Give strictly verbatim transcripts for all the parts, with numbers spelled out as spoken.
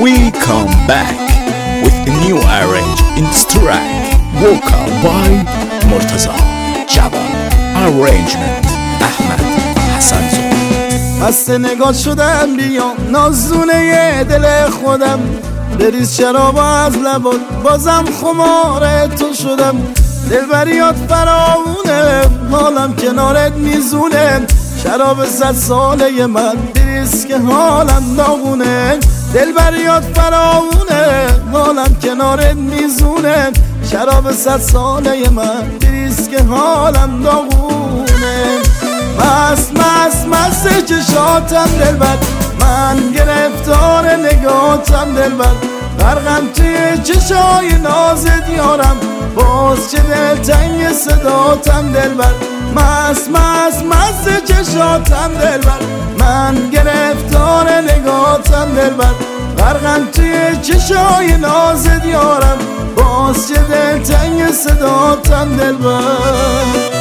We come back with a new arrange in this track, vocal by Murtaza Jabbar, arrangement Ahmad Hassanzoh. مست نگاه شدم بیا نازونه دل خودم، بریز شراب از لبات بازم خمار تو شدم. دلبریات فراونه حالم کنارت میزونه، شراب صد ساله من بریز که حالم داغونه. دلبریات فراونه حالم کنارت میزونه، شراب صد ساله من بریز که حالم داغونه. مست مست مست چشاتم دلبر، من گرفتار نگاتم دلبر، غرقم توی چشای نازت یارم، باز چه دلتنگ صداتم دلبر. مست مست مست چشاتم دلبر، من گرفتار نگاتم دلبر، غرقم توی چشای نازت یارم، باز چه دلتنگ صداتم دلبر.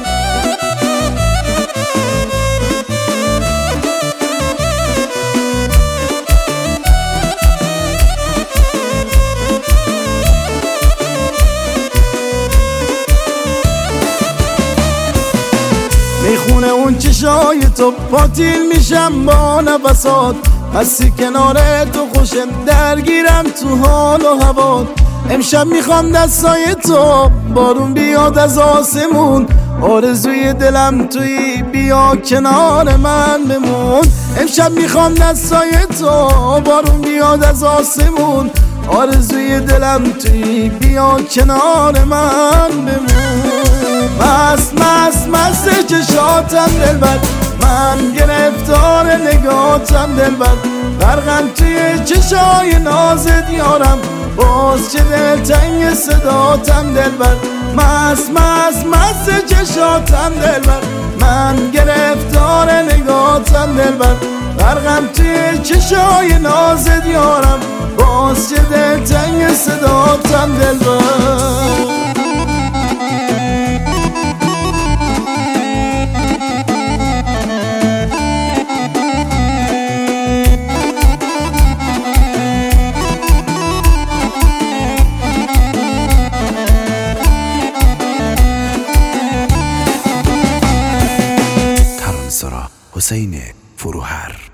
میخونه اون چشای تو پاتیل میشم با نفسات، هستی کنار تو خوشم درگیرم تو حال و هوات. امشب میخوام دستای تو بارون بیاد از آسمون، آرزوی دلم توی بیا کنار من بمون. امشب میخوام دستای تو بارون بیاد از آسمون، آرزوی دلم توی بیا کنار من بمون. مست مست مست چشاتم دلبر، من گرفتار نگاتم دلبر، غرقم توی چشای نازت یارم، باز چه دلتنگ صداتم دلبر. مست مست مست چشاتم دلبر، من گرفتار نگاتم دلبر، غرقم توی چشای نازت یارم، باز چه دلتنگ صداتم دلبر. حسین فروهر